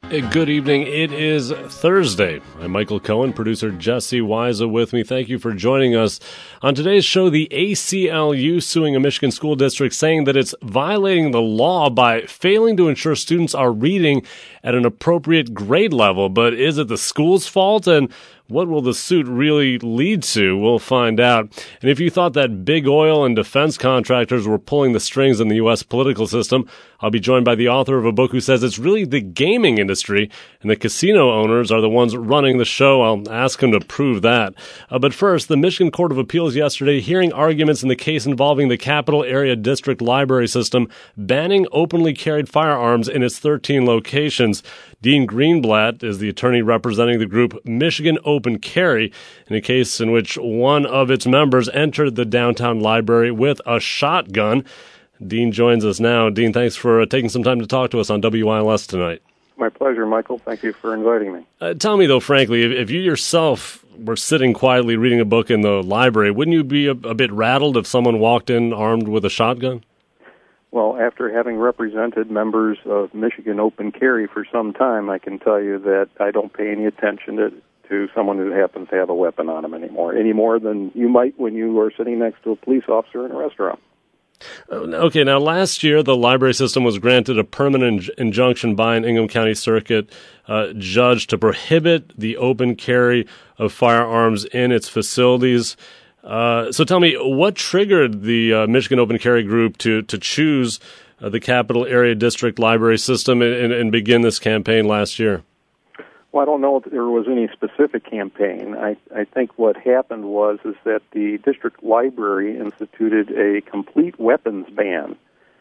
Good evening. It is Thursday. I'm Michael Cohen, producer Jesse Wiza with me. Thank you for joining us. On today's show, the ACLU suing a Michigan school district saying that it's violating the law by failing to ensure students are reading at an appropriate grade level. But is it the school's fault? And what will the suit really lead to? We'll find out. And if you thought that big oil and defense contractors were pulling the strings in the U.S. political system, I'll be joined by the author of a book who says it's really the gaming industry and the casino owners are the ones running the show. I'll ask him to prove that. But first, the Michigan Court of Appeals yesterday hearing arguments in the case involving the Capital Area District Library System banning openly carried firearms in its 13 locations. Dean Greenblatt is the attorney representing the group Michigan Open Carry in a case in which one of its members entered the downtown library with a shotgun. Dean joins us now. Dean, thanks for taking some time to talk to us on WILS tonight. My pleasure, Michael. Thank you for inviting me. Tell me, though, frankly, if you yourself were sitting quietly reading a book in the library, wouldn't you be a bit rattled if someone walked in armed with a shotgun? Well, after having represented members of Michigan Open Carry for some time, I can tell you that I don't pay any attention to someone who happens to have a weapon on them any more than you might when you are sitting next to a police officer in a restaurant. Okay, now last year the library system was granted a permanent injunction by an Ingham County Circuit judge to prohibit the open carry of firearms in its facilities. So tell me, what triggered the Michigan Open Carry Group to choose the Capital Area District Library System and begin this campaign last year? Well, I don't know if there was any specific campaign. I think what happened was that the district library instituted a complete weapons ban,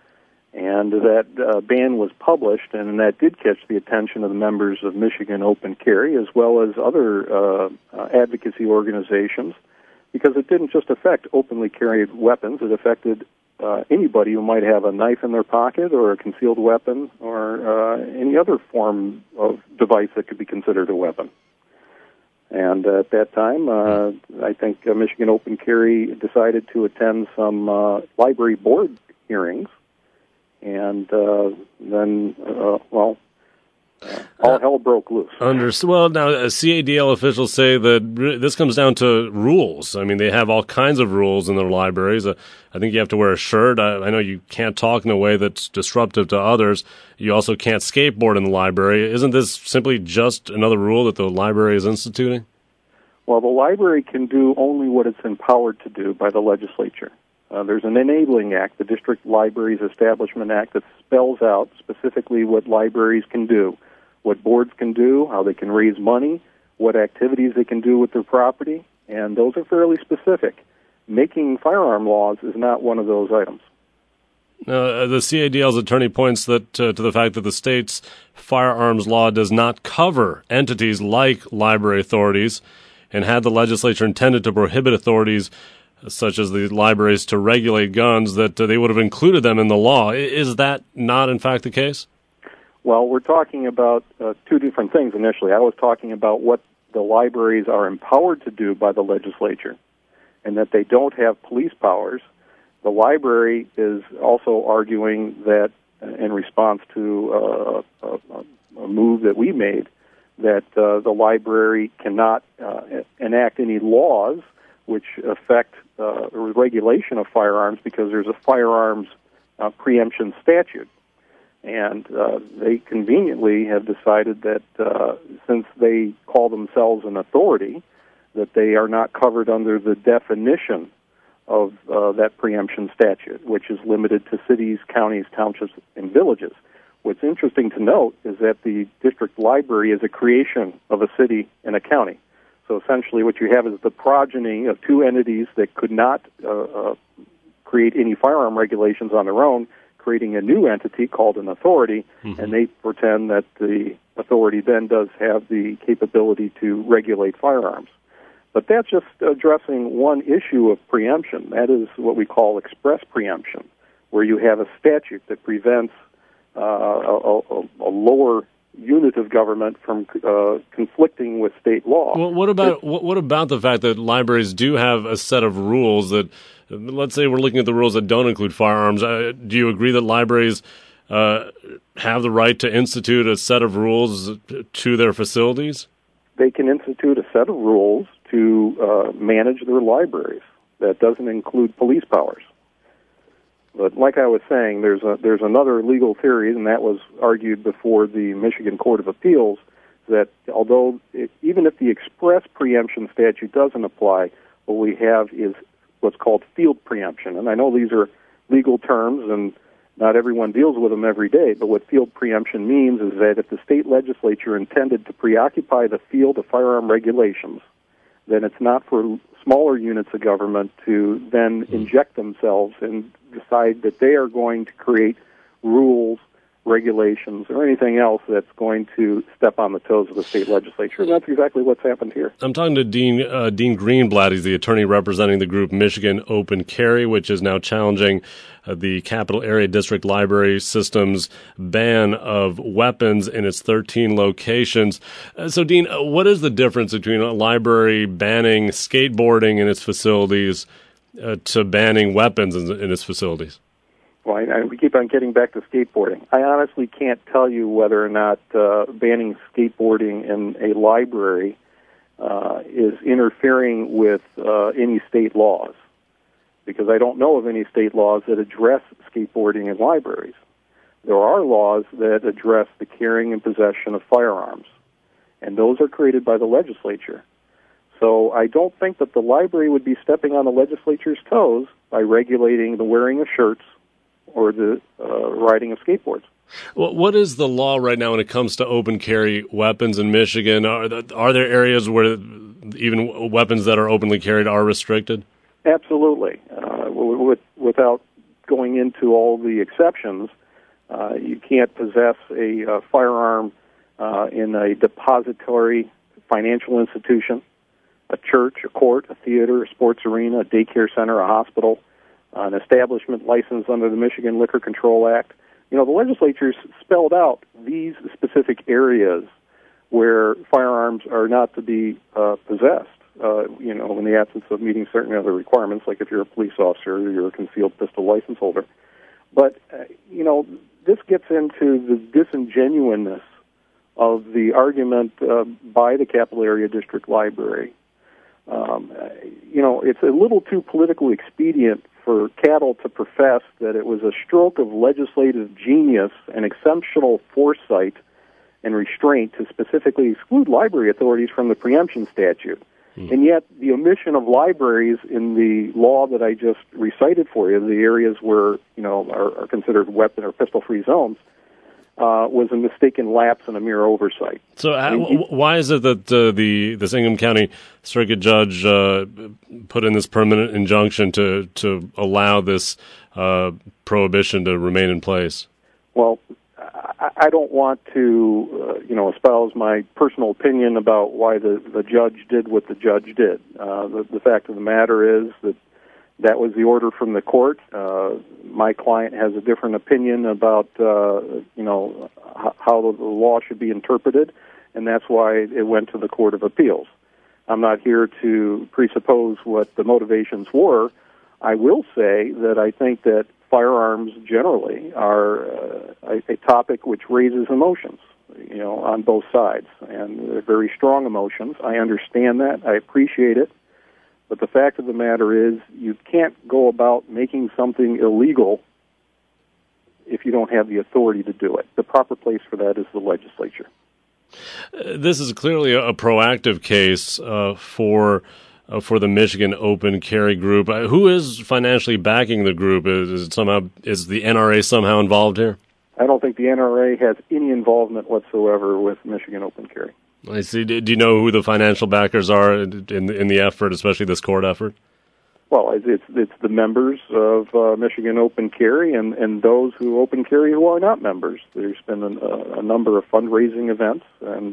and that ban was published, and that did catch the attention of the members of Michigan Open Carry as well as other advocacy organizations, because it didn't just affect openly carried weapons. It affected anybody who might have a knife in their pocket or a concealed weapon or any other form of device that could be considered a weapon. And at that time, I think Michigan Open Carry decided to attend some library board hearings, and then, all hell broke loose. Well, now, CADL officials say that this comes down to rules. I mean, they have all kinds of rules in their libraries. I think you have to wear a shirt. I know you can't talk in a way that's disruptive to others. You also can't skateboard in the library. Isn't this simply just another rule that the library is instituting? Well, the library can do only what it's empowered to do by the legislature. There's an enabling act, the District Libraries Establishment Act, that spells out specifically what libraries can do, what boards can do, how they can raise money, what activities they can do with their property, and those are fairly specific. Making firearm laws is not one of those items. The CADL's attorney points to the fact that the state's firearms law does not cover entities like library authorities, and had the legislature intended to prohibit authorities such as the libraries to regulate guns, that they would have included them in the law. Is that not, in fact, the case? Well, we're talking about two different things initially. I was talking about what the libraries are empowered to do by the legislature, and that they don't have police powers. The library is also arguing that, in response to a move that we made, that the library cannot enact any laws which affect regulation of firearms because there's a firearms preemption statute. And they conveniently have decided that since they call themselves an authority, that they are not covered under the definition of that preemption statute, which is limited to cities, counties, townships, and villages. What's interesting to note is that the district library is a creation of a city and a county. So essentially what you have is the progeny of two entities that could not create any firearm regulations on their own, creating a new entity called an authority, and they pretend that the authority then does have the capability to regulate firearms. But that's just addressing one issue of preemption. That is what we call express preemption, where you have a statute that prevents a lower unit of government from conflicting with state law. Well, what about the fact that libraries do have a set of rules that, let's say we're looking at the rules that don't include firearms. Do you agree that libraries have the right to institute a set of rules to their facilities? They can institute a set of rules to manage their libraries. That doesn't include police powers. But like I was saying, there's another legal theory, and that was argued before the Michigan Court of Appeals, that although even if the express preemption statute doesn't apply, what we have is what's called field preemption. And I know these are legal terms, and not everyone deals with them every day, but what field preemption means is that if the state legislature intended to preoccupy the field of firearm regulations, then it's not for smaller units of government to then inject themselves and decide that they are going to create rules, regulations, or anything else that's going to step on the toes of the state legislature. And that's exactly what's happened here. I'm talking to Dean Greenblatt. He's the attorney representing the group Michigan Open Carry, which is now challenging the Capital Area District Library System's ban of weapons in its 13 locations. So, Dean, what is the difference between a library banning skateboarding in its facilities to banning weapons in its facilities? Well, we keep on getting back to skateboarding. I honestly can't tell you whether or not banning skateboarding in a library is interfering with any state laws, because I don't know of any state laws that address skateboarding in libraries. There are laws that address the carrying and possession of firearms, and those are created by the legislature. So I don't think that the library would be stepping on the legislature's toes by regulating the wearing of shirts or the riding of skateboards. Well, what is the law right now when it comes to open carry weapons in Michigan? Are there areas where even weapons that are openly carried are restricted? Absolutely. Without going into all the exceptions, you can't possess a firearm in a depository financial institution, a church, a court, a theater, a sports arena, a daycare center, a hospital, an establishment licensed under the Michigan Liquor Control Act. You know, the legislature's spelled out these specific areas where firearms are not to be possessed, in the absence of meeting certain other requirements, like if you're a police officer or you're a concealed pistol license holder. But, this gets into the disingenuousness of the argument by the Capital Area District Library. It's a little too politically expedient for Cattle to profess that it was a stroke of legislative genius and exceptional foresight and restraint to specifically exclude library authorities from the preemption statute. And yet the omission of libraries in the law that I just recited for you, the areas where, are considered weapon or pistol-free zones, was a mistaken lapse and a mere oversight. So why is it that the Ingham County Circuit Judge put in this permanent injunction to allow this prohibition to remain in place? Well, I don't want to, espouse my personal opinion about why the judge did what the judge did. The fact of the matter is that was the order from the court. My client has a different opinion about, how the law should be interpreted, and that's why it went to the Court of Appeals. I'm not here to presuppose what the motivations were. I will say that I think that firearms generally are a topic which raises emotions, on both sides, and they're very strong emotions. I understand that. I appreciate it. But the fact of the matter is you can't go about making something illegal if you don't have the authority to do it. The proper place for that is the legislature. This is clearly a proactive case for the Michigan Open Carry Group. Who is financially backing the group? Is the NRA somehow involved here? I don't think the NRA has any involvement whatsoever with Michigan Open Carry. I see. Do you know who the financial backers are in the effort, especially this court effort? Well, it's the members of Michigan Open Carry and those who open carry who are not members. There's been a number of fundraising events, and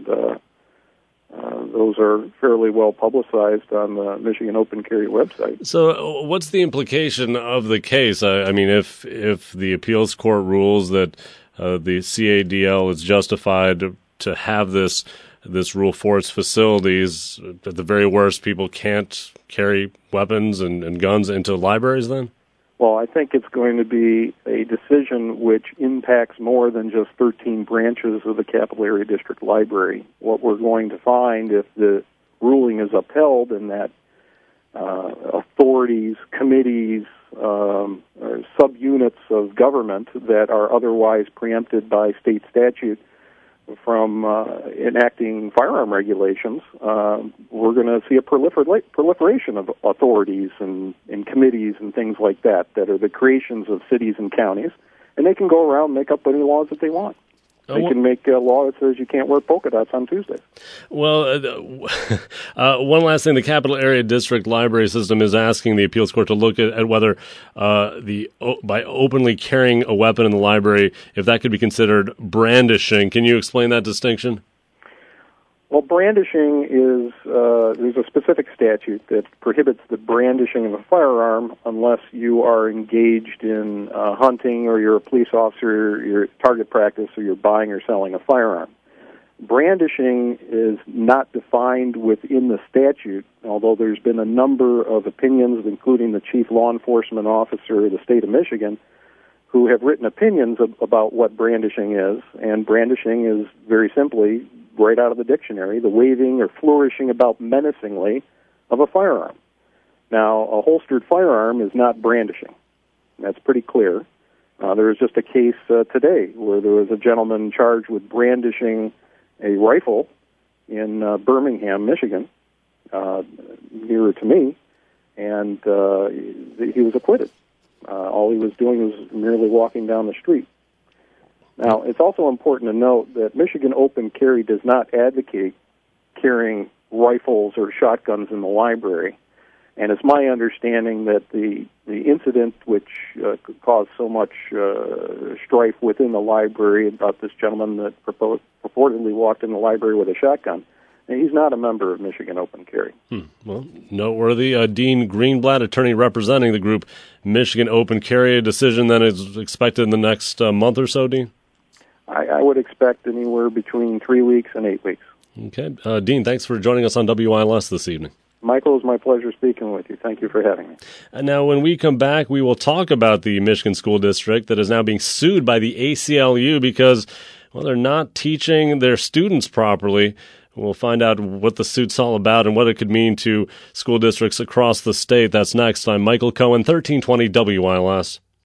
those are fairly well publicized on the Michigan Open Carry website. So what's the implication of the case? I mean, if the appeals court rules that the CADL is justified to have this rule for its facilities, at the very worst, people can't carry weapons and guns into libraries then? Well, I think it's going to be a decision which impacts more than just 13 branches of the Capital Area District Library. What we're going to find, if the ruling is upheld, and that authorities, committees, or subunits of government that are otherwise preempted by state statute from enacting firearm regulations, we're going to see a proliferation of authorities and committees and things like that are the creations of cities and counties, and they can go around and make up any laws that they want. They can make a law that says you can't wear polka dots on Tuesdays. Well, one last thing. The Capital Area District Library System is asking the appeals court to look at whether by openly carrying a weapon in the library, if that could be considered brandishing. Can you explain that distinction? Well, brandishing is, there's a specific statute that prohibits the brandishing of a firearm unless you are engaged in hunting, or you're a police officer, you're target practice, or you're buying or selling a firearm. Brandishing is not defined within the statute, although there's been a number of opinions, including the chief law enforcement officer of the state of Michigan, who have written opinions about what brandishing is, and brandishing is very simply, right out of the dictionary, the waving or flourishing about menacingly of a firearm. Now, a holstered firearm is not brandishing. That's pretty clear. There was just a case today where there was a gentleman charged with brandishing a rifle in Birmingham, Michigan, nearer to me, and he was acquitted. All he was doing was merely walking down the street. Now, it's also important to note that Michigan Open Carry does not advocate carrying rifles or shotguns in the library, and it's my understanding that the incident which caused so much strife within the library about this gentleman that purportedly walked in the library with a shotgun, and he's not a member of Michigan Open Carry. Well, noteworthy. Dean Greenblatt, attorney representing the group Michigan Open Carry, a decision that is expected in the next month or so, Dean? I would expect anywhere between 3 weeks and 8 weeks. Okay. Dean, thanks for joining us on WILS this evening. Michael, it's my pleasure speaking with you. Thank you for having me. And now when we come back, we will talk about the Michigan School District that is now being sued by the ACLU because, well, they're not teaching their students properly. We'll find out what the suit's all about and what it could mean to school districts across the state. That's next. I'm Michael Cohen, 1320 WILS.